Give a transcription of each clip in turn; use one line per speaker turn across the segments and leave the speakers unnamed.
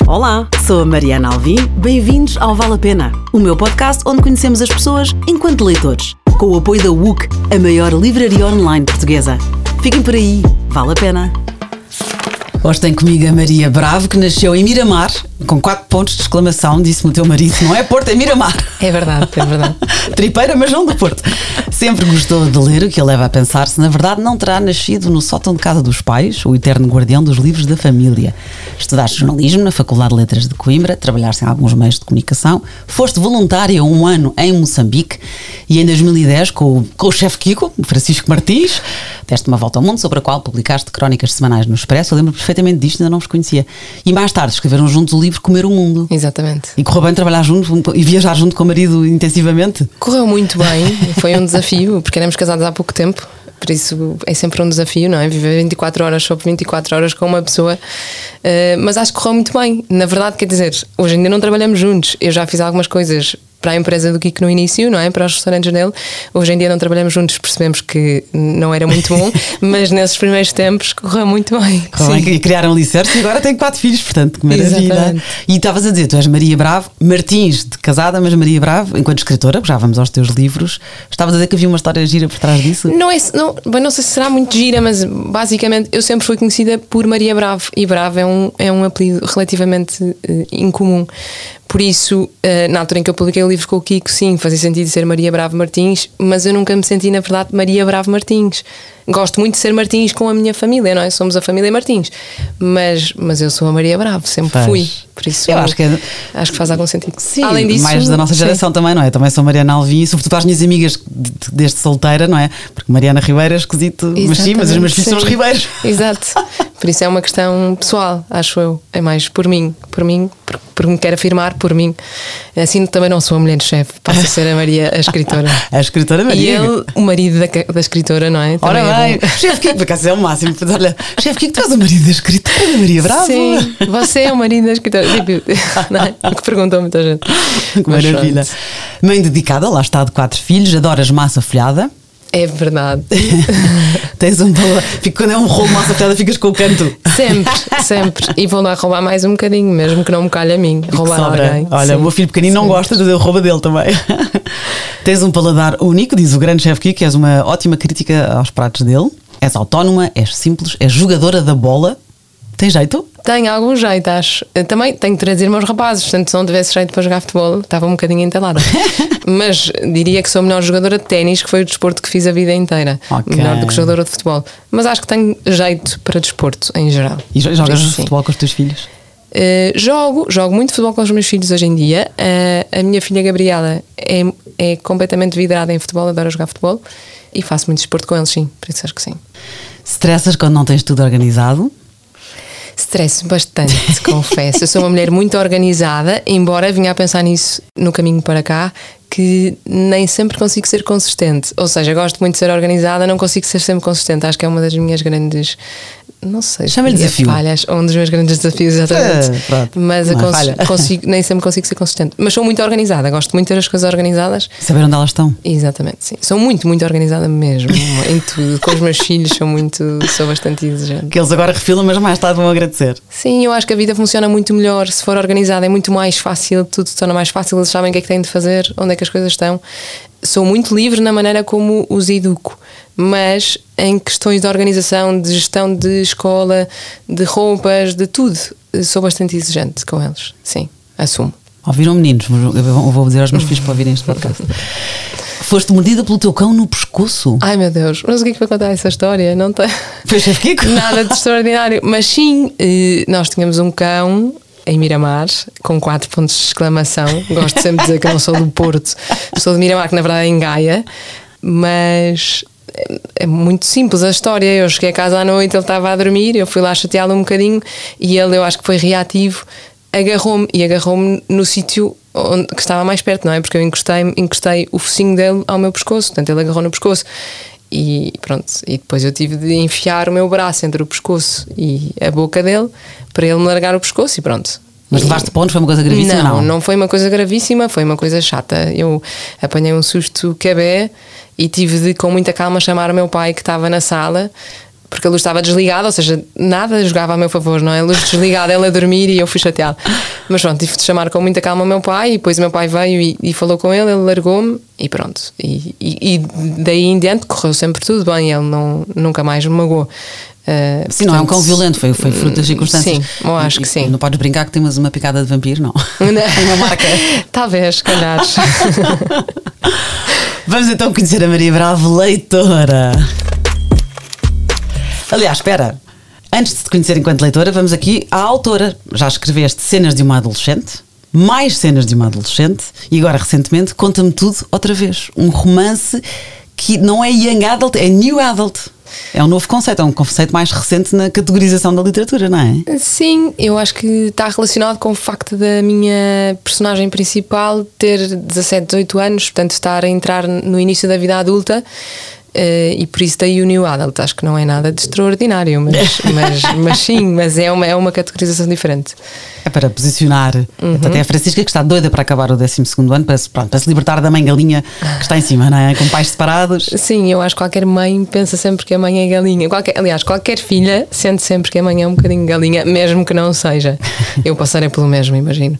Olá, sou a Mariana Alvim, bem-vindos ao Vale a Pena, o meu podcast onde conhecemos as pessoas enquanto leitores, com o apoio da WUC, a maior livraria online portuguesa. Fiquem por aí, vale a pena. Hoje tem comigo a Maria Bravo, que nasceu em Miramar, com 4 pontos de exclamação, disse-me o teu marido, não é Porto, é Miramar.
É verdade, é verdade.
Tripeira, mas não do Porto. Sempre gostou de ler, o que a leva a pensar se na verdade não terá nascido no sótão de casa dos pais, o eterno guardião dos livros da família. Estudaste jornalismo na Faculdade de Letras de Coimbra, trabalhaste em alguns meios de comunicação, foste voluntária 1 ano em Moçambique e em 2010 com o chefe Kiko, Francisco Martins, deste uma volta ao mundo, sobre a qual publicaste crónicas semanais no Expresso. Eu lembro perfeitamente disto, ainda não vos conhecia. E mais tarde escreveram juntos o livro Comer o Mundo.
Exatamente.
E correu bem trabalhar junto e viajar junto com o marido intensivamente?
Correu muito bem, foi um desafio, porque éramos casados há pouco tempo. Por isso é sempre um desafio, não é? Viver 24 horas sobre 24 horas com uma pessoa. Mas acho que correu muito bem. Na verdade, quer dizer, hoje em dia não trabalhamos juntos. Eu já fiz algumas coisas para a empresa do Kiko no início, não é? Para os restaurantes dele. Hoje em dia não trabalhamos juntos, percebemos que não era muito bom, mas nesses primeiros tempos correu muito bem.
E criaram alicerce e agora tem 4 filhos, portanto, que maravilha.
Exatamente.
E estavas a dizer, tu és Maria Bravo, Martins de casada, mas Maria Bravo, enquanto escritora, já vamos aos teus livros, estavas a dizer que havia uma história gira por trás disso?
Não sei se será muito gira, mas basicamente eu sempre fui conhecida por Maria Bravo, e Bravo é um apelido relativamente incomum. Por isso, na altura em que eu publiquei o livro com o Kiko, sim, fazia sentido ser Maria Bravo Martins, mas eu nunca me senti, na verdade, Maria Bravo Martins. Gosto muito de ser Martins com a minha família, não é? Somos a família Martins. Mas eu sou a Maria Bravo, sempre fui. Por isso,
eu acho que
faz algum sentido.
Sim,
além disso,
mais da nossa geração também, não é? Também sou Mariana Alvim e sobretudo às minhas amigas deste solteira, não é? Porque Mariana Ribeiro é esquisito, mas sim, mas os meus filhos são os Ribeiros.
Exato. Por isso é uma questão pessoal, acho eu. É mais por mim, porque me quero afirmar por mim. Assim também não sou a mulher de chefe, passo a ser a Maria, a escritora.
A escritora Maria.
E ele, o marido da escritora, não é? Também
ora bem, chefe Kiko, por acaso é o máximo. Olha, chefe Kiko, tu és o marido da escritora da Maria Bravo.
Sim, você é o marido da escritora. Não é? O que perguntou muita gente.
Que maravilha. Mãe dedicada, lá está, de 4 filhos, adoras massa folhada.
É verdade.
Tens quando é um rolo de massa folhada, ficas com o canto.
Sempre. E vou lá roubar mais um bocadinho, mesmo que não me calhe a mim. Roubar alguém.
Olha,
sim.
O meu filho pequenino não gosta, mas eu roubo dele também. Tens um paladar único, diz o grande chefe Kiko, que és uma ótima crítica aos pratos dele. És autónoma, és simples, és jogadora da bola. Tem jeito?
Tenho algum jeito, acho. Também tenho 3 irmãos rapazes, portanto, se não tivesse jeito para jogar futebol, estava um bocadinho entalada. Mas diria que sou a melhor jogadora de ténis, que foi o desporto que fiz a vida inteira. Okay. Melhor do que jogadora de futebol. Mas acho que tenho jeito para desporto, em geral.
E jogas futebol com os teus filhos?
Jogo muito futebol com os meus filhos hoje em dia. A minha filha Gabriela é completamente vidrada em futebol, adora jogar futebol. E faço muito desporto com eles, sim. Por isso acho que sim.
Stressas quando não tens tudo organizado?
Estresso bastante, confesso. Eu sou uma mulher muito organizada, embora vinha a pensar nisso no caminho para cá, que nem sempre consigo ser consistente. Ou seja, gosto muito de ser organizada, não consigo ser sempre consistente. Acho que é uma das minhas grandes, não sei,
chama-lhe desafio.
Falhas, um dos meus grandes desafios, exatamente. Mas nem sempre consigo ser consistente. Mas sou muito organizada, gosto muito de ter as coisas organizadas.
Saber onde elas estão.
Exatamente, sim. Sou muito, muito organizada mesmo. Em tudo. Com os meus filhos sou bastante exigente.
Que eles agora refilam, mas mais tarde vão agradecer.
Sim, eu acho que a vida funciona muito melhor se for organizada, é muito mais fácil, tudo se torna mais fácil, eles sabem o que é que têm de fazer, onde é que as coisas estão. Sou muito livre na maneira como os educo, mas em questões de organização, de gestão de escola, de roupas, de tudo, sou bastante exigente com eles. Sim, assumo.
Ouviram, meninos? Eu vou dizer aos meus filhos para ouvirem este podcast. Foste mordida pelo teu cão no pescoço.
Ai meu Deus, mas o que é que vai contar essa história? Não tem
Foi chefe Kiko?
Nada de extraordinário. Mas sim, nós tínhamos um cão em Miramar, com 4 pontos de exclamação. Gosto sempre de dizer que eu não sou do Porto, sou de Miramar, que na verdade é em Gaia. Mas é muito simples a história. Eu cheguei a casa à noite, ele estava a dormir, eu fui lá chateá-lo um bocadinho e ele, eu acho que foi reativo, agarrou-me no sítio que estava mais perto, não é? Porque eu encostei o focinho dele ao meu pescoço, portanto ele agarrou no pescoço. E pronto, e depois eu tive de enfiar o meu braço entre o pescoço e a boca dele para ele me largar o pescoço e pronto.
Mas levaste pontos? Foi uma coisa gravíssima?
Não foi uma coisa gravíssima, foi uma coisa chata. Eu apanhei um susto cabé e tive de, com muita calma, chamar o meu pai que estava na sala porque a luz estava desligada, ou seja, nada jogava a meu favor, não é? A luz desligada, ela a dormir e eu fui chateada. Mas pronto, tive de chamar com muita calma o meu pai, e depois o meu pai veio e falou com ele largou-me e pronto. E daí em diante correu sempre tudo bem, ele nunca mais me magoou.
Sim, não é um cão violento, foi fruto das circunstâncias.
Sim, eu acho que sim.
Não podes brincar que temos uma picada de vampiro, não. É uma marca.
Talvez, calhar.
Vamos então conhecer a Maria Bravo, leitora. Aliás, espera, antes de te conhecer enquanto leitora, vamos aqui à autora. Já escreveste Cenas de uma Adolescente, mais Cenas de uma Adolescente, e agora recentemente Conta-me Tudo outra vez. Um romance que não é Young Adult, é New Adult. É um novo conceito, é um conceito mais recente na categorização da literatura, não é?
Sim, eu acho que está relacionado com o facto da minha personagem principal ter 17, 18 anos, portanto estar a entrar no início da vida adulta. E por isso daí o New Adult. Acho que não é nada de extraordinário, mas sim, mas é uma categorização diferente.
É para posicionar até a Francisca, que está doida para acabar o 12º ano, para se libertar da mãe galinha que está em cima, não é? Com pais separados.
Sim, eu acho que qualquer mãe pensa sempre que a mãe é galinha. Aliás, qualquer filha sente sempre que a mãe é um bocadinho galinha, mesmo que não seja. Eu passarei pelo mesmo, imagino.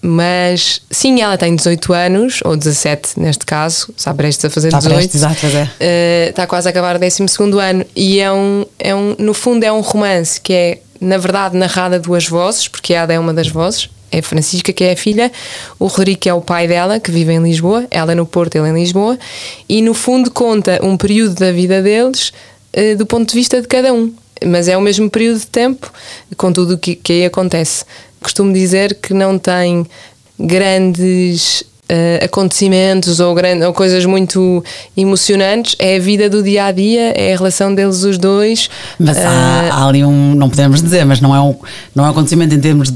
Mas sim, ela tem 18 anos, ou 17 neste caso, está prestes a fazer 18.
Prestes, exato,
está quase a acabar o 12º ano. E no fundo é um romance que é, na verdade, narrado a duas vozes, porque a Ada é uma das vozes, é a Francisca, que é a filha, o Rodrigo, que é o pai dela, que vive em Lisboa, ela no Porto, ele em Lisboa, e no fundo conta um período da vida deles do ponto de vista de cada um, mas é o mesmo período de tempo com tudo o que aí acontece. Costumo dizer que não tem grandes acontecimentos ou coisas muito emocionantes, é a vida do dia a dia, é a relação deles os dois.
Mas há ali não podemos dizer, mas não é um acontecimento em termos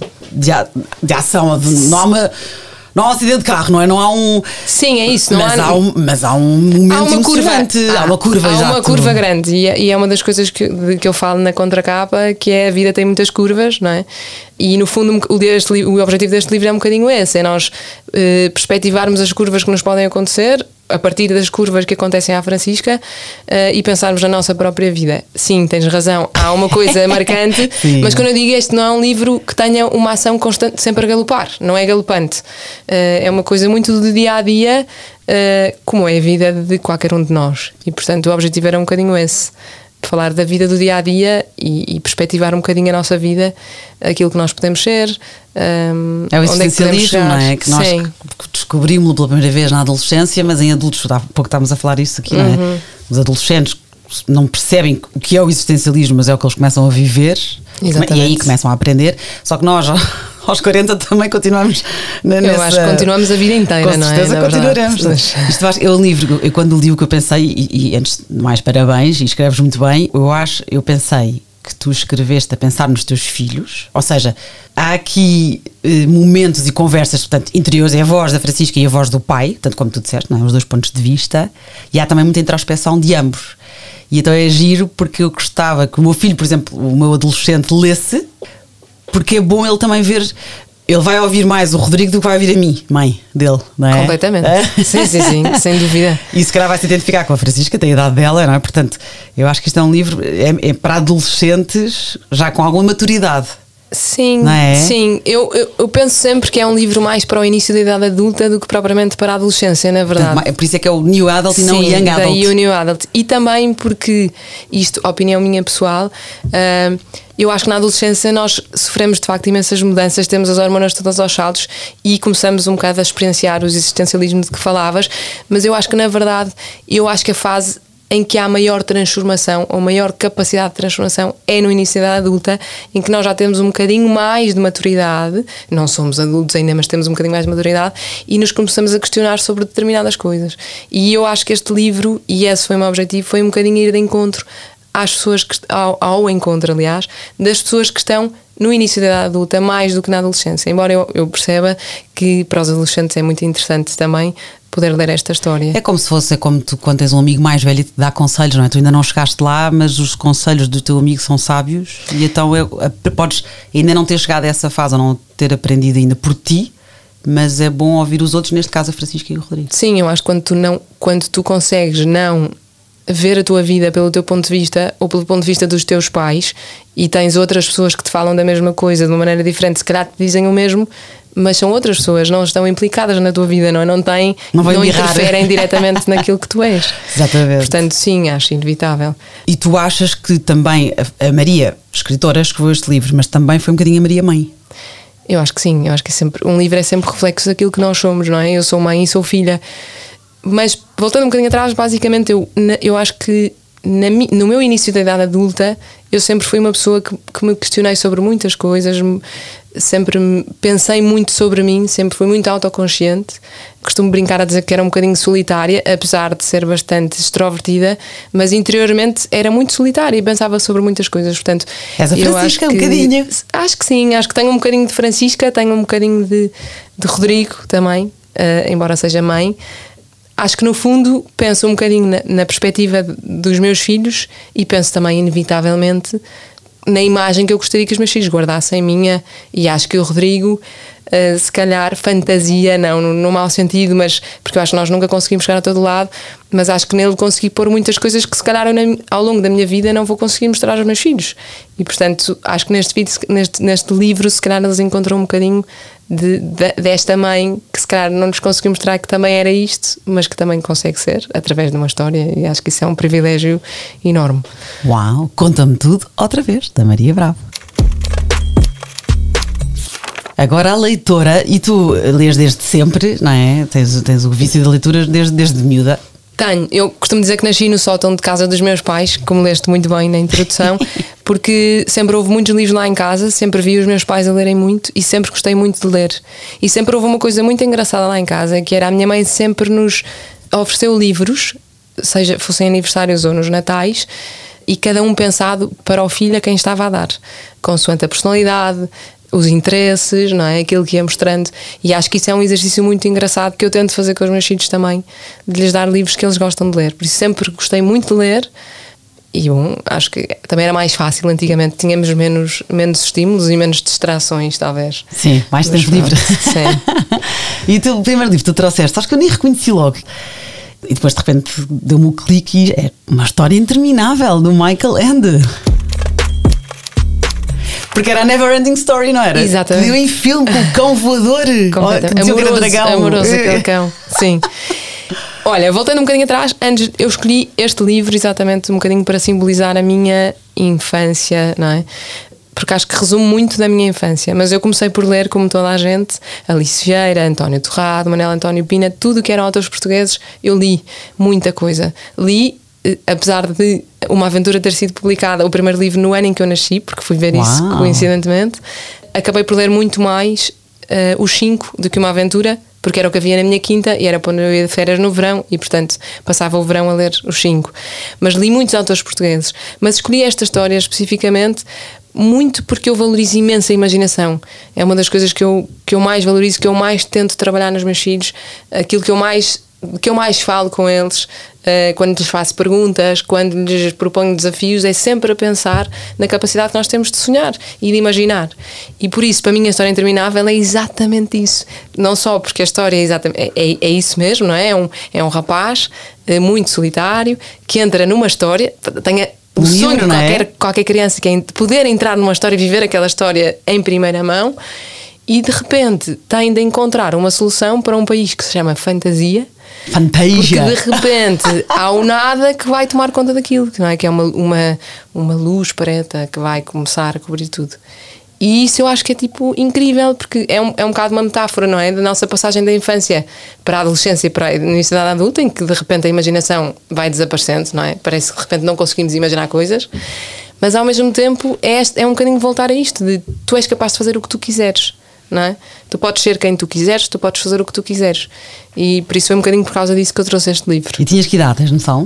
de ação, não há um acidente de carro, não é? Não há um.
Sim, é isso.
Mas há um momento emocionante. Há uma curva,
há uma curva grande. E é uma das coisas que eu falo na contracapa, que é a vida tem muitas curvas, não é? E no fundo o objetivo deste livro é um bocadinho esse, é nós perspectivarmos as curvas que nos podem acontecer a partir das curvas que acontecem à Francisca e pensarmos na nossa própria vida. Sim, tens razão, há uma coisa marcante, mas quando eu digo este não é um livro que tenha uma ação constante, sempre a galopar, não é galopante, é uma coisa muito do dia a dia, como é a vida de qualquer um de nós, e portanto o objetivo era um bocadinho esse, falar da vida do dia a dia e perspectivar um bocadinho a nossa vida, aquilo que nós podemos ser.
É o existencialismo, não é? Que nós descobrimos-lo pela primeira vez na adolescência, mas em adultos, há pouco estávamos a falar isso aqui, não é? Os adolescentes não percebem o que é o existencialismo, mas é o que eles começam a viver. Exatamente. E aí começam a aprender. Só que nós, aos 40, também continuamos nessa...
Eu acho que continuamos a vida inteira, não é?
Com certeza continuaremos. É um livro, eu quando li o que eu pensei, e antes de mais parabéns, e escreves muito bem, eu pensei que tu escreveste a pensar nos teus filhos, ou seja, há aqui momentos e conversas, portanto, interiores, é a voz da Francisca e a voz do pai, tanto como tu disseste, não é? Os dois pontos de vista, e há também muita introspeção de ambos. E então é giro porque eu gostava que o meu filho, por exemplo, o meu adolescente, lesse, porque é bom ele também ver. Ele vai ouvir mais o Rodrigo do que vai ouvir a mim, mãe dele, não é?
Completamente. Sim, sem dúvida.
E se calhar vai se identificar com a Francisca, tem a idade dela, não é? Portanto, eu acho que isto é um livro é para adolescentes já com alguma maturidade.
Sim,
não é?
Sim. Eu penso sempre que é um livro mais para o início da idade adulta do que propriamente para a adolescência, na verdade.
Portanto, por isso é que é o New Adult e não o Young Adult.
Daí o New Adult. E também porque, isto, opinião minha pessoal, eu acho que na adolescência nós sofremos de facto imensas mudanças, temos as hormonas todas aos saltos e começamos um bocado a experienciar o existencialismo de que falavas, mas eu acho que na verdade, a fase em que há maior transformação ou maior capacidade de transformação é no início da idade adulta, em que nós já temos um bocadinho mais de maturidade, não somos adultos ainda, mas temos um bocadinho mais de maturidade e nos começamos a questionar sobre determinadas coisas. E eu acho que este livro, e esse foi o meu objetivo, foi um bocadinho ir de encontro às pessoas ao encontro, aliás, das pessoas que estão no início da idade adulta mais do que na adolescência, embora eu perceba que para os adolescentes é muito interessante também poder ler esta história. É
como se fosse como tu, quando tens um amigo mais velho e te dá conselhos, não é? Tu ainda não chegaste lá, mas os conselhos do teu amigo são sábios e então podes ainda não ter chegado a essa fase ou não ter aprendido ainda por ti, mas é bom ouvir os outros, neste caso a Francisca e o Rodrigo.
Sim, eu acho que quando tu consegues não ver a tua vida pelo teu ponto de vista ou pelo ponto de vista dos teus pais, e tens outras pessoas que te falam da mesma coisa de uma maneira diferente, se calhar te dizem o mesmo, mas são outras pessoas, não estão implicadas na tua vida, não interferem diretamente naquilo que tu és.
Exatamente.
Portanto, sim, acho inevitável.
E tu achas que também a Maria, escritora, escreveu este livro, mas também foi um bocadinho a Maria mãe?
Eu acho que sim, eu acho que um livro é sempre reflexo daquilo que nós somos, não é? Eu sou mãe e sou filha, mas voltando um bocadinho atrás, basicamente eu acho que no meu início da idade adulta eu sempre fui uma pessoa que me questionei sobre muitas coisas, sempre pensei muito sobre mim, sempre fui muito autoconsciente. Costumo brincar a dizer que era um bocadinho solitária, apesar de ser bastante extrovertida, mas interiormente era muito solitária e pensava sobre muitas coisas. Portanto,
és a Francisca, um bocadinho.
Acho que sim, acho que tenho um bocadinho de Francisca, tenho um bocadinho de Rodrigo também, embora seja mãe. Acho que no fundo penso um bocadinho na perspectiva dos meus filhos e penso também inevitavelmente na imagem que eu gostaria que os meus filhos guardassem minha, e acho que o Rodrigo, se calhar fantasia, não no mau sentido, mas porque eu acho que nós nunca conseguimos chegar a todo lado, mas acho que nele consegui pôr muitas coisas que se calhar ao longo da minha vida não vou conseguir mostrar aos meus filhos, e portanto acho que neste livro se calhar eles encontram um bocadinho desta mãe que se calhar não lhes consegui mostrar que também era isto, mas que também consegue ser através de uma história, e acho que isso é um privilégio enorme.
Uau, conta-me tudo outra vez, da Maria Bravo. Agora a leitora, e tu lês desde sempre, não é? Tens o vício da leitura desde miúda.
Tenho. Eu costumo dizer que nasci no sótão de casa dos meus pais, como leste muito bem na introdução, porque sempre houve muitos livros lá em casa, sempre vi os meus pais a lerem muito e sempre gostei muito de ler. E sempre houve uma coisa muito engraçada lá em casa, que era a minha mãe sempre nos ofereceu livros, seja fossem aniversários ou nos natais, e cada um pensado para o filho a quem estava a dar, consoante a personalidade, os interesses, não é? Aquilo que ia mostrando. E acho que isso é um exercício muito engraçado que eu tento fazer com os meus filhos também, de lhes dar livros que eles gostam de ler. Por isso sempre gostei muito de ler. E acho que também era mais fácil antigamente, tínhamos menos estímulos e menos distrações, talvez.
Sim, mais tempo livre.
Sim.
E o primeiro livro que tu trouxeste, acho que eu nem reconheci logo. E depois de repente deu-me um clique e é uma história interminável do Michael Ende. Porque era a Never Ending Story, não era?
Exatamente.
Deu em filme com o cão voador.
Amoroso aquele cão. Sim. Olha, voltando um bocadinho atrás, antes eu escolhi este livro exatamente um bocadinho para simbolizar a minha infância, não é? Porque acho que resume muito da minha infância. Mas eu comecei por ler, como toda a gente, Alice Vieira, António Torrado, Manuel António Pina, tudo o que eram autores portugueses, eu li muita coisa. Li, apesar de Uma Aventura ter sido publicada, o primeiro livro, no ano em que eu nasci, porque fui ver isso coincidentemente, acabei por ler muito mais os 5 do que Uma Aventura, porque era o que havia na minha quinta e era quando eu ia de férias no verão e portanto passava o verão a ler os 5. Mas li muitos autores portugueses, mas escolhi esta história especificamente muito porque eu valorizo imenso a imaginação. É uma das coisas que eu mais valorizo, que eu mais tento trabalhar nos meus filhos, aquilo que eu mais falo com eles, quando lhes faço perguntas, quando lhes proponho desafios, é sempre a pensar na capacidade que nós temos de sonhar e de imaginar. E por isso, para mim, a história interminável é exatamente isso. Não só porque a história é isso mesmo, não é? É um rapaz muito solitário que entra numa história, tenha o sonho de qualquer criança, que é poder entrar numa história e viver aquela história em primeira mão, e de repente tem de encontrar uma solução para um país que se chama Fantasia. Porque de repente há um nada que vai tomar conta daquilo, não é? Que é uma luz preta que vai começar a cobrir tudo. E isso eu acho que é tipo incrível, porque é um bocado uma metáfora, não é? Da nossa passagem da infância para a adolescência e para a universidade adulta, em que de repente a imaginação vai desaparecendo, não é? Parece que de repente não conseguimos imaginar coisas, mas ao mesmo tempo é um bocadinho voltar a isto, de tu és capaz de fazer o que tu quiseres, não é? Tu podes ser quem tu quiseres, tu podes fazer o que tu quiseres. E por isso foi um bocadinho por causa disso que eu trouxe este livro.
E tinhas que idade, tens noção?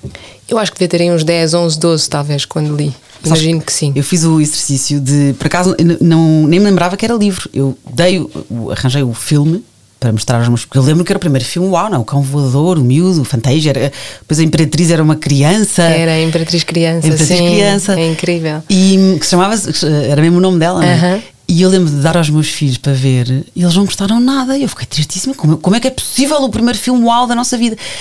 Eu acho que devia ter aí uns 10, 11, 12 talvez, quando li. Imagino que sim.
Eu fiz o exercício de, por acaso, nem me lembrava que era livro. Eu arranjei o filme para mostrar aos meus... Porque eu lembro que era o primeiro filme, o Cão Voador, o Miúdo, o Fantasia, depois a Imperatriz era uma criança.
Era a Imperatriz Criança,
Criança.
É incrível.
E que se chamava, era mesmo o nome dela, não é? E eu lembro de dar aos meus filhos para ver e eles não gostaram nada. E eu fiquei tristíssima. Como é que é possível o primeiro filme da nossa vida?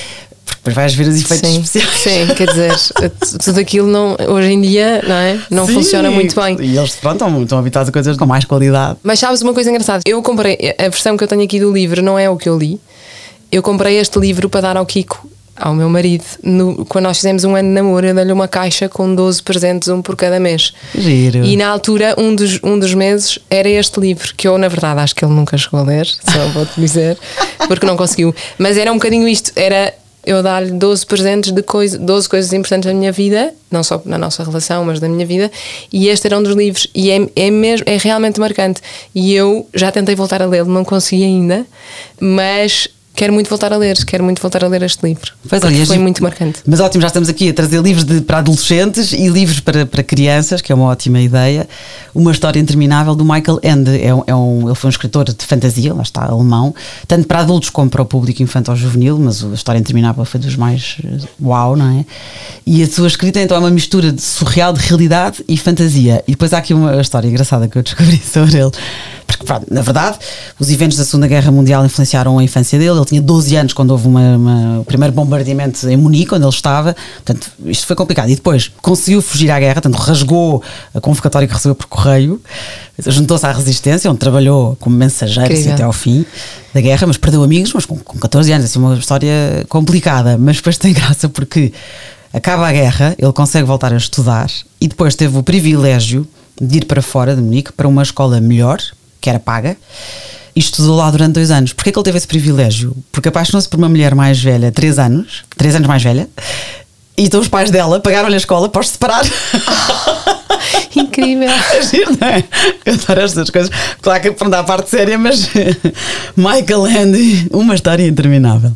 Porque depois vais ver os efeitos especiais.
Sim, quer dizer, tudo aquilo hoje em dia, não é? Não funciona muito bem.
E eles, pronto, estão habituados a coisas com mais qualidade.
Mas sabes uma coisa engraçada? Eu comprei, a versão que eu tenho aqui do livro não é o que eu li. Eu comprei este livro para dar ao Kiko, ao meu marido, quando nós fizemos um ano de namoro. Eu dei-lhe uma caixa com 12 presentes, um por cada mês.
Giro.
E na altura, um dos meses era este livro, que eu na verdade acho que ele nunca chegou a ler, só vou-te dizer, porque não conseguiu. Mas era um bocadinho isto, era eu dar-lhe 12 presentes de 12 coisas importantes da minha vida, não só na nossa relação, mas da minha vida, e este era um dos livros, e é realmente marcante. E eu já tentei voltar a lê-lo, não consegui ainda, mas quero muito voltar a ler este livro. Foi muito marcante.
Mas ótimo, já estamos aqui a trazer livros para adolescentes e livros para crianças, que é uma ótima ideia. Uma História Interminável, do Michael Ende. Ele foi um escritor de fantasia, lá está, alemão, tanto para adultos como para o público infantil-juvenil, mas a História Interminável foi dos mais uau, não é? E a sua escrita então é uma mistura de surreal, de realidade e fantasia. E depois há aqui uma história engraçada que eu descobri sobre ele. Porque, na verdade, os eventos da Segunda Guerra Mundial influenciaram a infância dele. Ele tinha 12 anos quando houve o primeiro bombardeamento em Munique, onde ele estava. Portanto, isto foi complicado. E depois conseguiu fugir à guerra, portanto, rasgou a convocatória que recebeu por correio, juntou-se à resistência, onde trabalhou como mensageiro assim, até ao fim da guerra, mas perdeu amigos, mas com 14 anos. Assim, uma história complicada, mas depois tem graça porque acaba a guerra, ele consegue voltar a estudar e depois teve o privilégio de ir para fora de Munique para uma escola melhor, que era paga, e estudou lá durante 2 anos. Porquê que ele teve esse privilégio? Porque apaixonou-se por uma mulher mais velha, 3 anos mais velha, e então os pais dela pagaram-lhe a escola para os separar.
Incrível.
É giro, não é? Eu adoro estas coisas. Claro que para não dar a parte séria, mas Michael Ende, Uma História Interminável.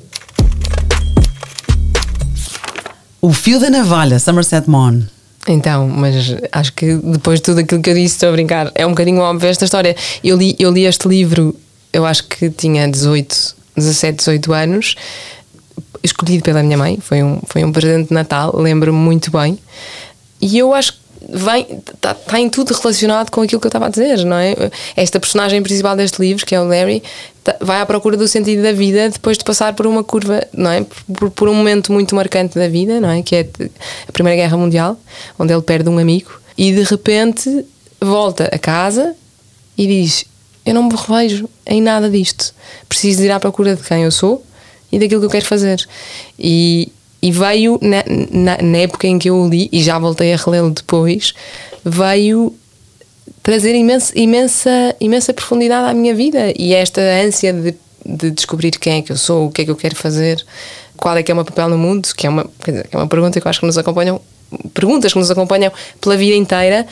O Fio da Navalha, Somerset Maugham.
Então, mas acho que depois de tudo aquilo que eu disse, estou a brincar, é um bocadinho óbvio esta história. Eu li este livro, eu acho que tinha 17, 18 anos, escolhido pela minha mãe, foi um presente de Natal, lembro-me muito bem, e eu acho que está em tudo relacionado com aquilo que eu estava a dizer, não é? Esta personagem principal deste livro, que é o Larry, vai à procura do sentido da vida depois de passar por uma curva, não é? Por um momento muito marcante da vida, não é? Que é a Primeira Guerra Mundial, onde ele perde um amigo e de repente volta a casa e diz: eu não me revejo em nada disto, preciso ir à procura de quem eu sou e daquilo que eu quero fazer. E veio, na época em que eu o li, e já voltei a relê-lo depois, veio trazer imensa profundidade à minha vida. E esta ânsia de descobrir quem é que eu sou, o que é que eu quero fazer, qual é que é o meu papel no mundo, que é uma pergunta que eu acho que nos acompanham, perguntas que nos acompanham pela vida inteira,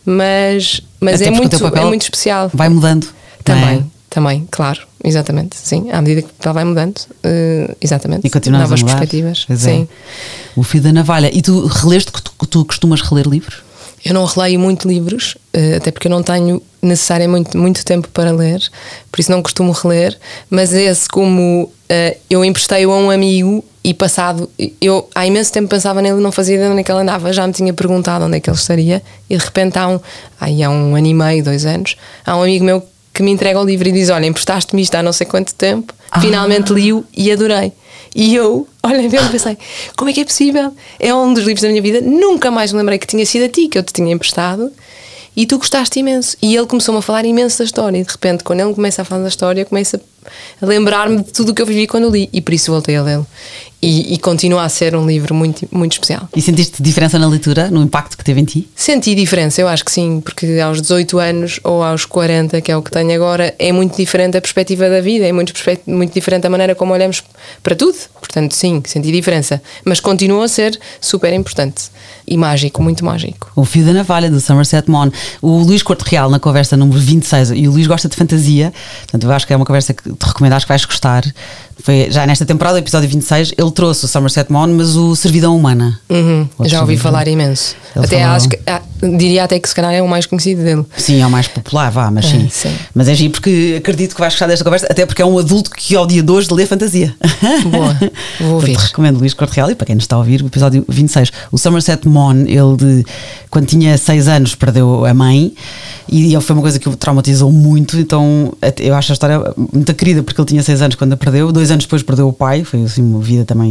mas é muito especial.
Vai mudando.
Também, claro, exatamente, sim, à medida que ela vai mudando, exatamente,
e continuamos
novas
a mudar.
perspectivas,
sim. O Fio da Navalha. E tu releste, que tu costumas reler livros?
Eu não releio muito livros, até porque eu não tenho necessariamente muito tempo para ler, por isso não costumo reler, mas esse, como eu emprestei-o a um amigo e passado, eu há imenso tempo pensava nele e não fazia ideia onde é que ele andava, já me tinha perguntado onde é que ele estaria, e de repente há um ano e meio, 2 anos, há um amigo meu que me entrega o livro e diz: olha, emprestaste-me isto há não sei quanto tempo, finalmente li-o e adorei. E eu, olha, pensei, como é que é possível? É um dos livros da minha vida, nunca mais me lembrei que tinha sido a ti que eu te tinha emprestado e tu gostaste imenso. E ele começou-me a falar imenso da história, e de repente, quando ele começa a falar da história, começa a lembrar-me de tudo o que eu vivi quando li, e por isso voltei a lê-lo. E continua a ser um livro muito, muito especial.
E sentiste diferença na leitura, no impacto que teve em ti?
Senti diferença, eu acho que sim, porque aos 18 anos ou aos 40, que é o que tenho agora, é muito diferente a perspectiva da vida, é muito diferente a maneira como olhamos para tudo. Portanto, sim, senti diferença, mas continua a ser super importante e mágico, muito mágico.
O Fio da Navalha, do Somerset Maugham. O Luís Corte Real, na conversa número 26, e o Luís gosta de fantasia, portanto eu acho que é uma conversa que te recomendo, acho que vais gostar. Foi já nesta temporada, o episódio 26, ele trouxe o Somerset Maugham, mas o Servidão Humana.
Já ouvi falar imenso. Acho que, diria até que se calhar é o mais conhecido dele.
Sim, é o mais popular, mas sim. Mas é giro porque acredito que vais gostar desta conversa, até porque é um adulto que ao dia de hoje lê fantasia.
Boa, vou ouvir.
Te recomendo Luís Corte Real, e para quem nos está a ouvir, o episódio 26. O Somerset Maugham, quando tinha 6 anos, perdeu a mãe, e foi uma coisa que o traumatizou muito, então eu acho a história muito querida, porque ele tinha 6 anos quando a perdeu, 2 anos depois perdeu o pai, foi assim uma vida também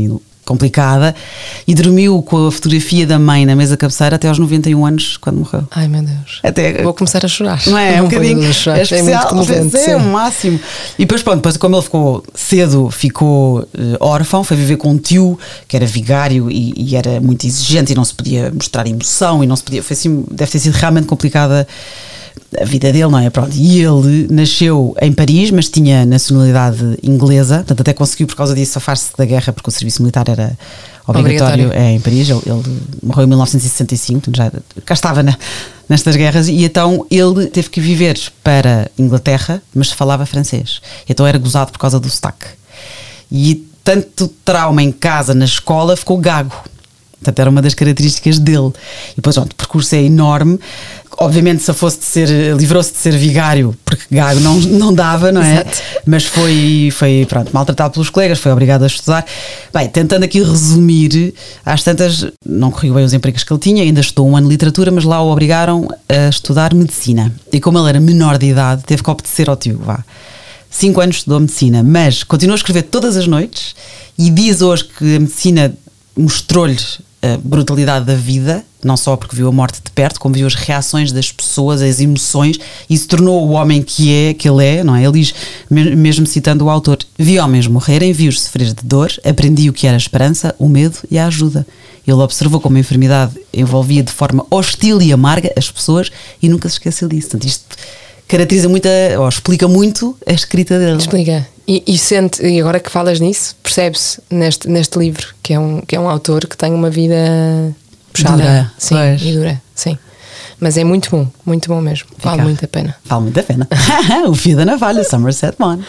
complicada, e dormiu com a fotografia da mãe na mesa cabeceira até aos 91 anos, quando morreu.
Ai, meu Deus.
Até...
Vou começar a chorar.
Não é? É um bocadinho
é
especial,
muito comovente.
É o máximo. E depois, pronto, depois como ele ficou cedo, ficou órfão, foi viver com um tio que era vigário e era muito exigente e não se podia mostrar emoção e não se podia... Foi assim, deve ter sido realmente complicada a vida dele, não é? Pronto. E ele nasceu em Paris, mas tinha nacionalidade inglesa, portanto até conseguiu por causa disso safar-se da guerra, porque o serviço militar era obrigatório. Em Paris. Ele morreu em 1965, já cá estava nestas guerras, e então ele teve que viver para Inglaterra, mas falava francês, então era gozado por causa do sotaque, e tanto trauma em casa, na escola, ficou gago. Portanto, era uma das características dele. E depois, o percurso é enorme. Obviamente, livrou-se de ser vigário, porque gago não dava, não é?
Exato.
Mas foi pronto, maltratado pelos colegas, foi obrigado a estudar. Bem, tentando aqui resumir, às tantas, não corriu bem os empregos que ele tinha, ainda estudou um ano de literatura, mas lá o obrigaram a estudar medicina. E como ele era menor de idade, teve que obedecer ao tio, 5 anos estudou medicina, mas continuou a escrever todas as noites, e diz hoje que a medicina mostrou-lhe a brutalidade da vida, não só porque viu a morte de perto, como viu as reações das pessoas, as emoções, e se tornou o homem que ele é, não é? Ele diz, mesmo citando o autor: vi homens morrerem, vi-os sofrer de dor, aprendi o que era a esperança, o medo e a ajuda. Ele observou como a enfermidade envolvia de forma hostil e amarga as pessoas e nunca se esqueceu disso. Portanto, isto caracteriza muito, ou explica muito a escrita dele.
Explica. E agora que falas nisso, percebe-se neste livro que é um autor que tem uma vida puxada.
Dura,
sim,
pois.
E dura, sim. Mas é muito bom mesmo. Vale muito a pena.
Vale muito a pena. O Fio da Navalha, Somerset Maugham.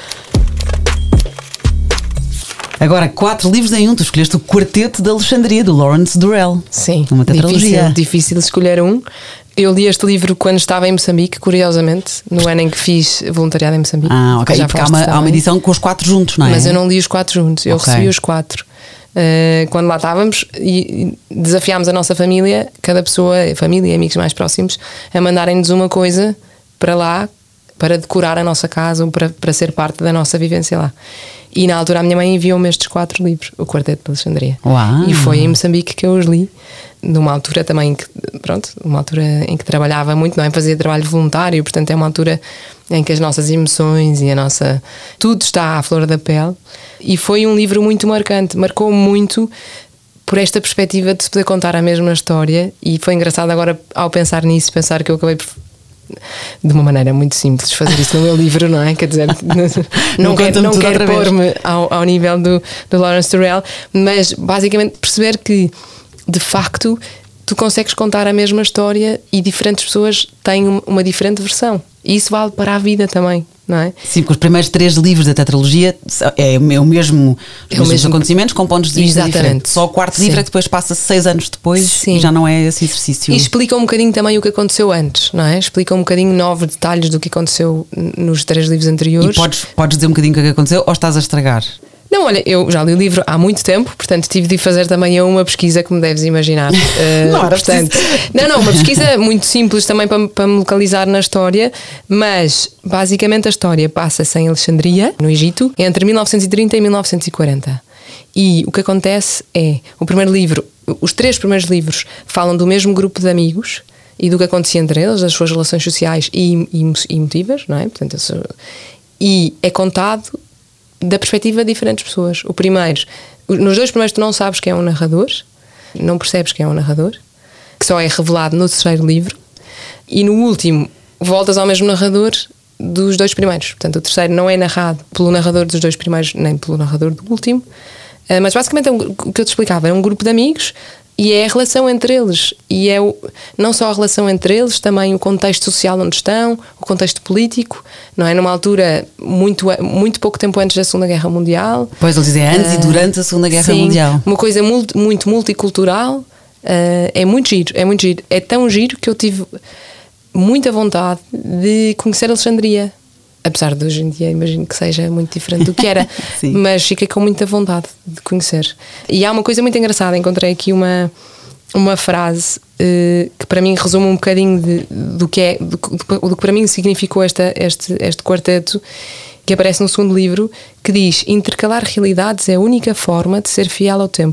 Agora, 4 livros em um. Tu escolheste o Quarteto de Alexandria, do Lawrence Durrell.
Sim,
uma tetralogia.
Difícil escolher um. Eu li este livro quando estava em Moçambique, curiosamente, no ano em que fiz voluntariado em Moçambique.
Ok.
Já
porque há uma edição com os 4 juntos, não é?
Mas eu não li os 4 juntos, eu recebi os 4. Quando lá estávamos, e desafiámos a nossa família, cada pessoa, família e amigos mais próximos, a mandarem-nos uma coisa para lá, para decorar a nossa casa ou para ser parte da nossa vivência lá. E na altura a minha mãe enviou-me estes 4 livros, o Quarteto de Alexandria.
Uau.
E foi em Moçambique que eu os li, numa altura também uma altura em que trabalhava muito, não é? Fazia trabalho voluntário, portanto é uma altura em que as nossas emoções e tudo está à flor da pele. E foi um livro muito marcante, marcou muito por esta perspectiva de se poder contar a mesma história. E foi engraçado agora, ao pensar nisso, pensar que eu acabei de uma maneira muito simples fazer isso no meu livro, não é? Quer dizer, não quero pôr-me ao nível do Lawrence Durrell, mas basicamente perceber que de facto tu consegues contar a mesma história e diferentes pessoas têm uma diferente versão, e isso vale para a vida também, não é?
Sim, porque os primeiros 3 livros da tetralogia é o mesmo acontecimentos com pontos de vista diferentes. Só o 4º livro é que depois passa 6 anos depois. Sim. E já não é esse exercício.
E explica um bocadinho também o que aconteceu antes, não é? Explica um bocadinho novos detalhes do que aconteceu nos 3 livros anteriores.
E podes dizer um bocadinho o que aconteceu, ou estás a estragar?
Não, olha, eu já li o livro há muito tempo, portanto tive de fazer também uma pesquisa, como deves imaginar. Uma pesquisa muito simples também para me localizar na história, mas basicamente a história passa-se em Alexandria, no Egito, entre 1930 e 1940. E o que acontece é, os 3 primeiros livros falam do mesmo grupo de amigos e do que acontecia entre eles, das suas relações sociais e emotivas, não é? Portanto, e é contado da perspectiva de diferentes pessoas. Nos 2 primeiros tu não sabes quem é o narrador, não percebes quem é o narrador, que só é revelado no 3º livro, e no último voltas ao mesmo narrador dos 2 primeiros. Portanto, o 3º não é narrado pelo narrador dos 2 primeiros, nem pelo narrador do último, mas basicamente o que eu te explicava, é um grupo de amigos. E é a relação entre eles, e não só a relação entre eles, também o contexto social onde estão, o contexto político, não é? Numa altura muito pouco tempo antes da Segunda Guerra Mundial.
Pois, eles dizem antes e durante a Segunda Guerra Mundial.
Uma coisa muito multicultural, é muito giro. É tão giro que eu tive muita vontade de conhecer Alexandria. Apesar de hoje em dia imagino que seja muito diferente do que era, mas fiquei com muita vontade de conhecer. E há uma coisa muito engraçada, encontrei aqui uma frase que para mim resume um bocadinho do que para mim significou este quarteto, que aparece no 2º livro, que diz: intercalar realidades é a única forma de ser fiel ao tempo.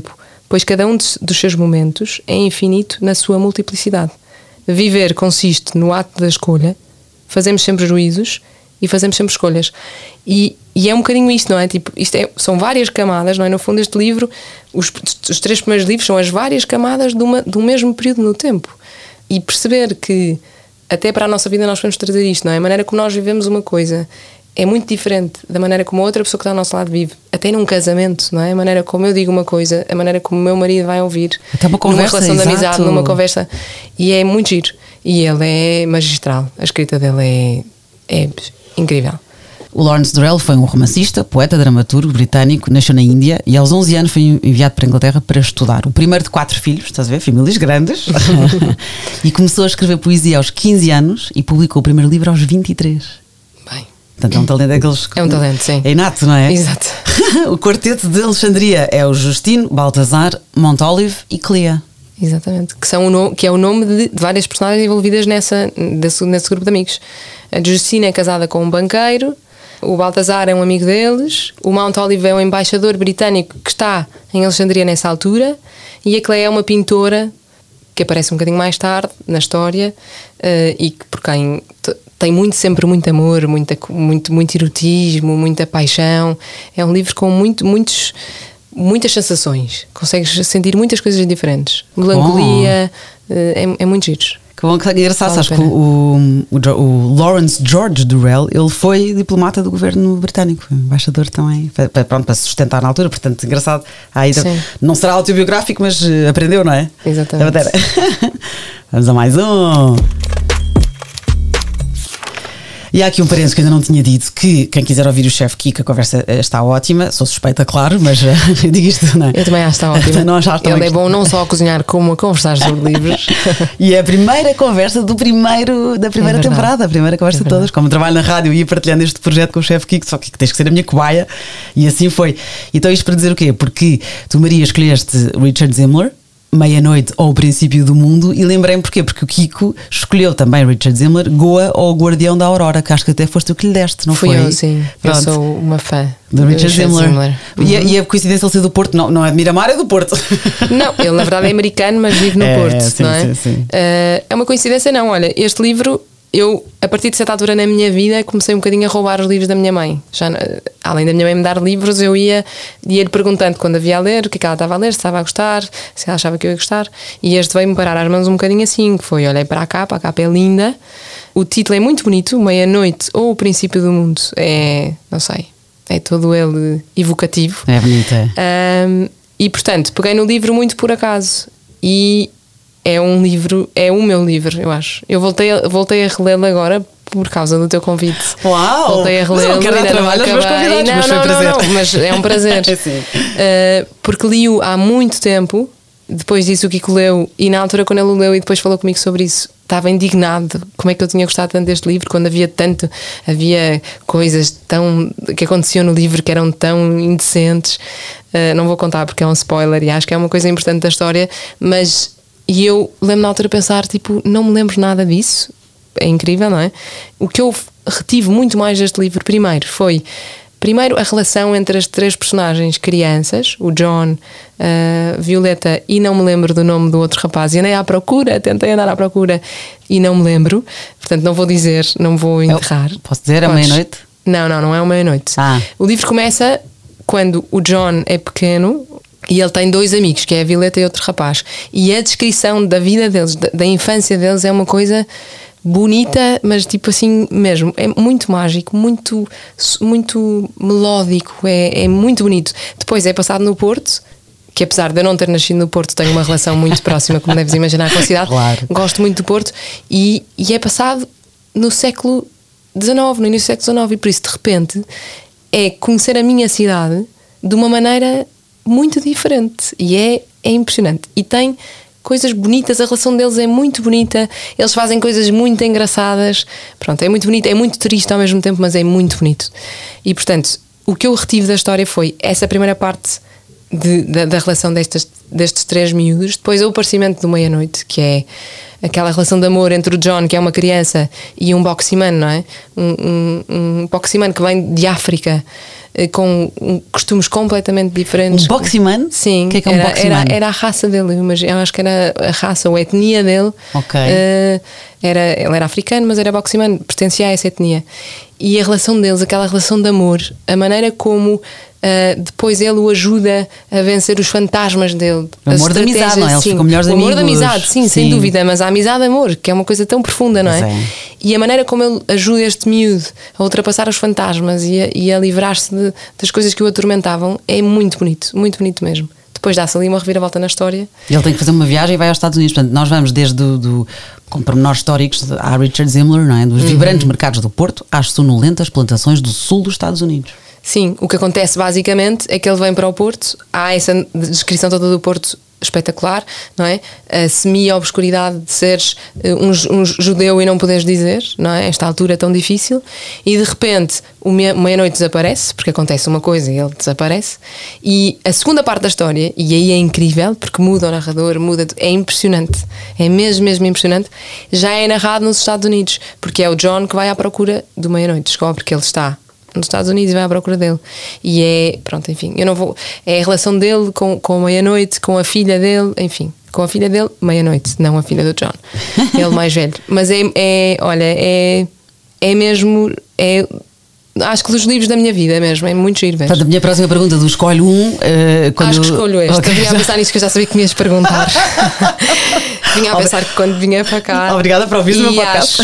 pois cada um dos seus momentos é infinito na sua multiplicidade. Viver consiste no ato da escolha, fazemos sempre juízos e fazemos sempre escolhas. E é um bocadinho isto, não é? Tipo, são várias camadas, não é? No fundo, este livro, os 3 primeiros livros são as várias camadas de um mesmo período no tempo. E perceber que, até para a nossa vida, nós podemos trazer isto, não é? A maneira como nós vivemos uma coisa é muito diferente da maneira como a outra pessoa que está ao nosso lado vive. Até num casamento, não é? A maneira como eu digo uma coisa, a maneira como o meu marido vai ouvir.
Até uma conversa,
numa relação
exato.
de amizade, numa conversa. E é muito giro. E ele é magistral. A escrita dele é incrível.
O Lawrence Durrell foi um romancista, poeta, dramaturgo britânico, nasceu na Índia e aos 11 anos foi enviado para a Inglaterra para estudar. O primeiro de 4 filhos, estás a ver? Famílias grandes. E começou a escrever poesia aos 15 anos e publicou o primeiro livro aos 23.
Bem.
Portanto, é um talento daqueles...
É um talento, sim.
É inato, não é?
Exato.
O quarteto de Alexandria é o Justino, Baltazar, Montolive e Clea.
Exatamente. Que é o nome de várias personagens envolvidas nesse grupo de amigos. A Justina é casada com um banqueiro, o Baltazar é um amigo deles, o Montolive é um embaixador britânico que está em Alexandria nessa altura, e a Clea é uma pintora que aparece um bocadinho mais tarde na história, e que por quem tem sempre muito amor, muito erotismo, muita paixão. É um livro com muitas sensações. Consegues sentir muitas coisas diferentes. Melancolia, é muito giro.
Que bom, que engraçado, sabes que o Lawrence George Durrell, ele foi diplomata do governo britânico, embaixador também, para se sustentar na altura, portanto, engraçado. Não será autobiográfico, mas aprendeu, não é?
Exatamente.
Vamos a mais um. E há aqui um parênteses que ainda não tinha dito, que quem quiser ouvir o Chef Kiko, a conversa está ótima. Sou suspeita, claro, mas eu digo isto, não é?
Eu também acho que está ótimo. Ele é bom não só a cozinhar, como a conversar sobre livros.
E é a primeira conversa da primeira temporada, a primeira conversa de todas. Como trabalho na rádio e ia partilhando este projeto com o Chef Kiko, só que tens que ser a minha cobaia. E assim foi. Então isto para dizer o quê? Porque tu, Maria, escolheste Richard Zimmler, Meia-Noite ou O Princípio do Mundo, e lembrei-me porquê? Porque o Kiko escolheu também Richard Zimmler, Goa ou Guardião da Aurora, que acho que até foste tu que lhe deste, não foi?
Fui eu, sim. Pronto. Eu sou uma fã
de Richard Zimmler. E a coincidência ele ser do Porto, não é de Miramar, é do Porto.
Não, ele na verdade é americano, mas vive no Porto,
sim,
não é?
Sim.
É uma coincidência, não. Olha, este livro, eu, a partir de certa altura na minha vida, comecei um bocadinho a roubar os livros da minha mãe. Já, além da minha mãe me dar livros, eu ia-lhe perguntando quando havia a ler, o que é que ela estava a ler, se estava a gostar, se ela achava que eu ia gostar. E este veio-me parar às mãos um bocadinho assim, que foi, olhei para a capa é linda, o título é muito bonito, Meia-Noite ou O Princípio do Mundo, não sei, é todo ele evocativo.
É bonito,
e portanto, peguei no livro muito por acaso, e é o meu livro, eu acho. Eu voltei a relê-lo agora por causa do teu convite.
Uau!
Voltei a relê-lo.
Não quero dar trabalho aos meus convidados, mas foi um prazer.
Não, mas é um prazer. Porque li-o há muito tempo, depois disso o Kiko leu, e na altura quando ele o leu e depois falou comigo sobre isso, estava indignado como é que eu tinha gostado tanto deste livro, quando havia coisas que aconteciam no livro que eram tão indecentes. Não vou contar porque é um spoiler e acho que é uma coisa importante da história, mas... E eu lembro na altura pensar, tipo, não me lembro nada disso. É incrível, não é? O que eu retive muito mais deste livro, foi a relação entre as 3 personagens crianças, o John, a Violeta, e não me lembro do nome do outro rapaz, e andei à procura, tentei andar à procura e não me lembro, portanto não vou dizer, não vou enterrar.
Posso dizer a Meia-Noite?
Não é a Meia-Noite. O livro começa quando o John é pequeno e ele tem 2 amigos, que é a Violeta e outro rapaz, e a descrição da vida deles, da infância deles, é uma coisa bonita, mas tipo assim mesmo, é muito mágico, muito melódico, é muito bonito. Depois é passado no Porto, que apesar de eu não ter nascido no Porto, tenho uma relação muito próxima, como deves imaginar, com a cidade.
Claro.
Gosto muito do Porto, e é passado no século XIX, no início do século XIX, e por isso de repente é conhecer a minha cidade de uma maneira muito diferente, e é impressionante, e tem coisas bonitas, a relação deles é muito bonita, eles fazem coisas muito engraçadas, pronto, é muito bonito, é muito triste ao mesmo tempo, mas é muito bonito. E portanto, o que eu retive da história foi essa primeira parte da relação destes 3 miúdos, depois o aparecimento do Meia-Noite, que é aquela relação de amor entre o John, que é uma criança, e um boxyman, não é? Um boxyman que vem de África, com costumes completamente diferentes.
Um Boxyman?
Sim,
o que é um Boxyman?
Era a raça dele, eu acho que era a raça ou a etnia dele.
Ok.
Ele era africano, mas era Boxyman, pertencia a essa etnia. E a relação deles, aquela relação de amor, a maneira como depois ele o ajuda a vencer os fantasmas dele.
O amor da amizade, não é? Eles ficam melhores amigos.
O amor da amizade, sim, sem dúvida, mas a amizade-amor, que é uma coisa tão profunda, não é? E a maneira como ele ajuda este miúdo a ultrapassar os fantasmas e a livrar-se das coisas que o atormentavam é muito bonito mesmo. Depois dá-se ali uma reviravolta na história.
Ele tem que fazer uma viagem e vai aos Estados Unidos. Portanto, nós vamos desde com pormenores históricos a Richard Zimmler, não é? Dos vibrantes mercados do Porto às sonolentas plantações do sul dos Estados Unidos.
Sim, o que acontece basicamente é que ele vem para o Porto, há essa descrição toda do Porto espetacular, não é? A semi-obscuridade de seres um judeu e não poderes dizer, não é? Esta altura tão difícil, e de repente o meia-noite desaparece, porque acontece uma coisa e ele desaparece, e a segunda parte da história, e aí é incrível, porque muda o narrador, é impressionante, é mesmo impressionante, já é narrado nos Estados Unidos, porque é o John que vai à procura do meia-noite, descobre que ele está nos Estados Unidos e vai à procura dele. E pronto, enfim, eu não vou. É a relação dele com a meia-noite, com a filha dele, enfim, com a filha dele, meia-noite, não a filha do John, ele mais velho. Mas olha, mesmo. Acho que dos livros da minha vida mesmo, é muito giro.
Portanto, a minha próxima pergunta do escolho
acho que escolho este. Okay. Eu vinha a pensar nisso, que eu já sabia que me ias perguntar. Vinha a pensar que quando vinha para cá.
Obrigada por ouvir o meu podcast.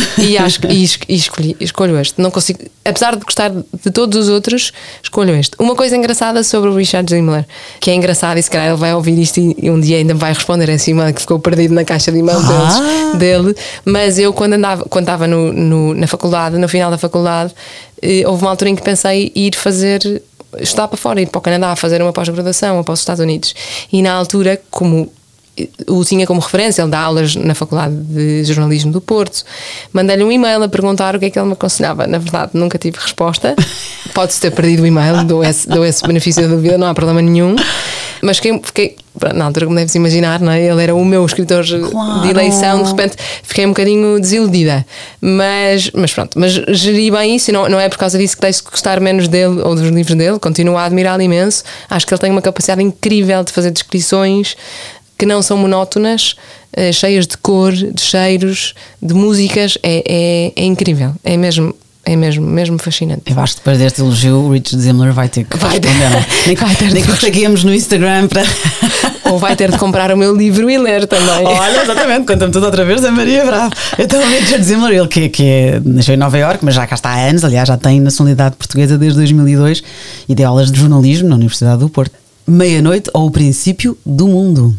Escolho este. Não consigo, apesar de gostar de todos os outros, escolho este. Uma coisa engraçada sobre o Richard Zimmler, que é engraçado, e se calhar ele vai ouvir isto e um dia ainda vai responder esse e-mail que ficou perdido na caixa de e-mail dele. Mas eu, quando estava na faculdade, no final da faculdade, houve uma altura em que pensei em ir estudar para fora, ir para o Canadá, fazer uma pós-graduação para os Estados Unidos. E na altura, como o tinha como referência, ele dá aulas na Faculdade de Jornalismo do Porto, mandei-lhe um e-mail a perguntar o que é que ele me aconselhava. Na verdade, nunca tive resposta. Pode-se ter perdido o e-mail, dou esse benefício da dúvida, não há problema nenhum. Mas fiquei na altura, como deves imaginar, não é? Ele era o meu escritor de eleição, de repente fiquei um bocadinho desiludida. Mas pronto, mas geri bem isso, e não é por causa disso que deixo de gostar menos dele ou dos livros dele. Continuo a admirá-lo imenso. Acho que ele tem uma capacidade incrível de fazer descrições que não são monótonas, cheias de cor, de cheiros, de músicas. É incrível, é mesmo fascinante.
Eu acho que depois deste elogio o Richard Zimmler vai ter que responder. Nem que conseguimos no Instagram para...
Ou vai ter de comprar o meu livro e ler também.
Olha, exatamente, conta-me tudo outra vez, a Maria Bravo. Então o Richard Zimmler, ele que nasceu em Nova Iorque, mas já cá está há anos, aliás já tem nacionalidade portuguesa desde 2002 e deu aulas de jornalismo na Universidade do Porto. Meia-noite ou o princípio do mundo?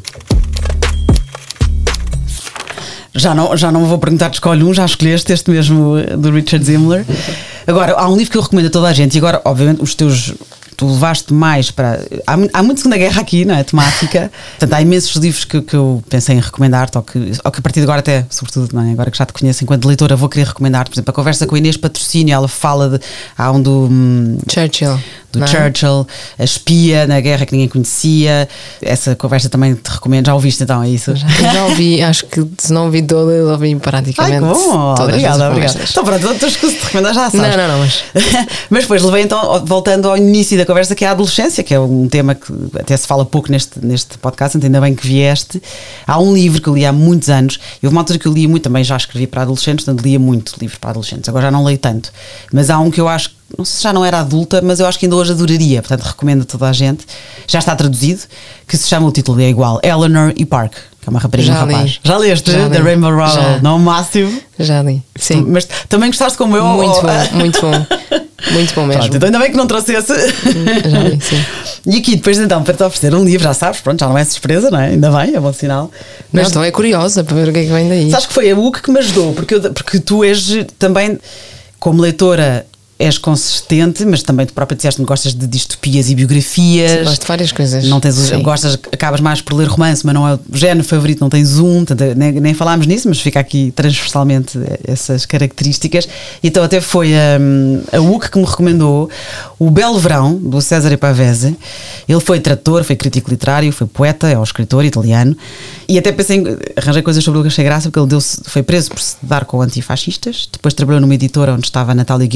Já não vou perguntar, escolhe um, já escolheste este mesmo do Richard Zimmler. Agora, há um livro que eu recomendo a toda a gente, e agora, obviamente, tu levaste mais para... Há muito Segunda Guerra aqui, não é? Temática. Portanto, há imensos livros que eu pensei em recomendar-te, ou que a partir de agora até, sobretudo, não é? Agora que já te conheço enquanto leitora, vou querer recomendar-te. Por exemplo, a conversa com a Inês Patrocínio, ela fala há um do...
Churchill.
Do Churchill, a espia na guerra que ninguém conhecia. Essa conversa também te recomendo. Já ouviste então, é isso?
Já ouvi, acho que se não ouvi toda, eu ouvi praticamente.
Ai, bom, obrigada. Então pronto, outras coisas te recomendar já sabes.
Não,
mas depois levei então, voltando ao início da conversa, que é a adolescência, que é um tema que até se fala pouco neste podcast, ainda bem que vieste. Há um livro que eu li há muitos anos, e houve uma altura que eu lia muito, também já escrevi para adolescentes, portanto lia muito livros para adolescentes, agora já não leio tanto, mas há um que eu acho, não sei se já não era adulta, mas eu acho que ainda hoje adoraria, portanto recomendo a toda a gente, já está traduzido, que se chama, o título é igual, Eleanor e Park, que é uma rapariga e um rapaz. Já leste? Da Rainbow Rowell, não, Máximo?
Já li, sim.
Mas também gostaste como eu?
Muito bom. Muito bom mesmo.
Pronto, então ainda bem que não trouxe esse.
Já li, sim.
E aqui depois então, para te oferecer um livro, já sabes, pronto, já não é surpresa, não é? Ainda bem, é bom sinal.
Mas então é curiosa para ver o que é que vem daí.
Sabes que foi a UC que me ajudou, porque tu és também, como leitora, és consistente, mas também tu própria disseste que gostas de distopias e biografias.
Sim, gosto de várias coisas.
Não tens, acabas mais por ler romance, mas não é o género favorito, não tens nem falámos nisso, mas fica aqui transversalmente essas características. E então até foi a UC que me recomendou o Belo Verão, do Cesare Pavese. Ele foi tradutor, foi crítico literário, foi poeta, é um escritor italiano, e até pensei, arranjei coisas sobre o que achei graça, porque ele foi preso por se dar com antifascistas, depois trabalhou numa editora onde estava a Natalia Ginsburg,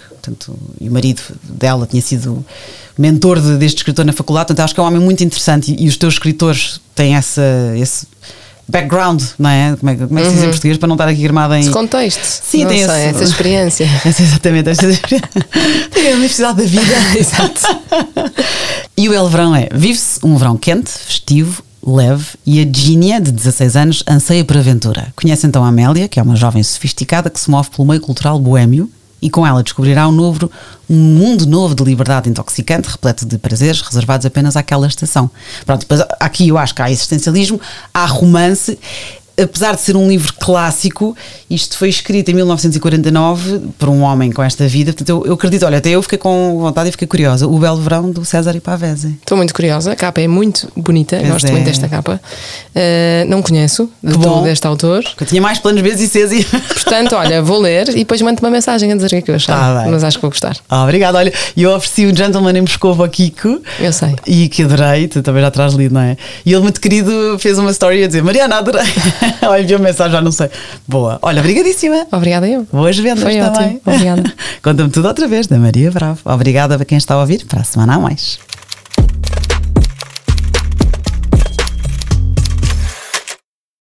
portanto, e o marido dela tinha sido mentor deste escritor na faculdade, portanto acho que é um homem muito interessante e os teus escritores têm esse background, não é? Como é que se diz em português para não estar aqui armada em...
Esse contexto.
Sim,
não
tem
sei, essa experiência.
Exatamente, essa experiência. Tem a universidade da vida.
Exato.
E o El Verão vive-se um verão quente, festivo, leve, e a Gínia, de 16 anos, anseia por aventura. Conhece então a Amélia, que é uma jovem sofisticada que se move pelo meio cultural boémio, e com ela descobrirá um mundo novo de liberdade intoxicante, repleto de prazeres reservados apenas àquela estação. Pronto, depois aqui eu acho que há existencialismo, há romance. Apesar de ser um livro clássico, isto foi escrito em 1949 por um homem com esta vida, portanto eu acredito, olha, até eu fiquei com vontade e fiquei curiosa. O Belo Verão, do César e Pavese.
Estou muito curiosa, a capa é muito bonita, gosto muito desta capa. Não conheço de todo este autor.
Eu tinha mais planos B e Cs.
Portanto, olha, vou ler e depois mando-te uma mensagem a dizer o que é que eu achei. Mas acho que vou gostar.
Obrigada, olha, eu ofereci o Gentleman em Moscovo ao Kiko.
Eu sei.
E que adorei, tu também já terás lido, não é? E ele, muito querido, fez uma story a dizer: Mariana, adorei. Olha, enviou mensagem, já não sei. Boa. Olha, obrigadíssima.
Obrigada eu.
Boas vendas
Foi
também.
Ótimo. Obrigada.
Conta-me tudo outra vez, da Maria Bravo. Obrigada a quem está a ouvir. Para a semana a mais.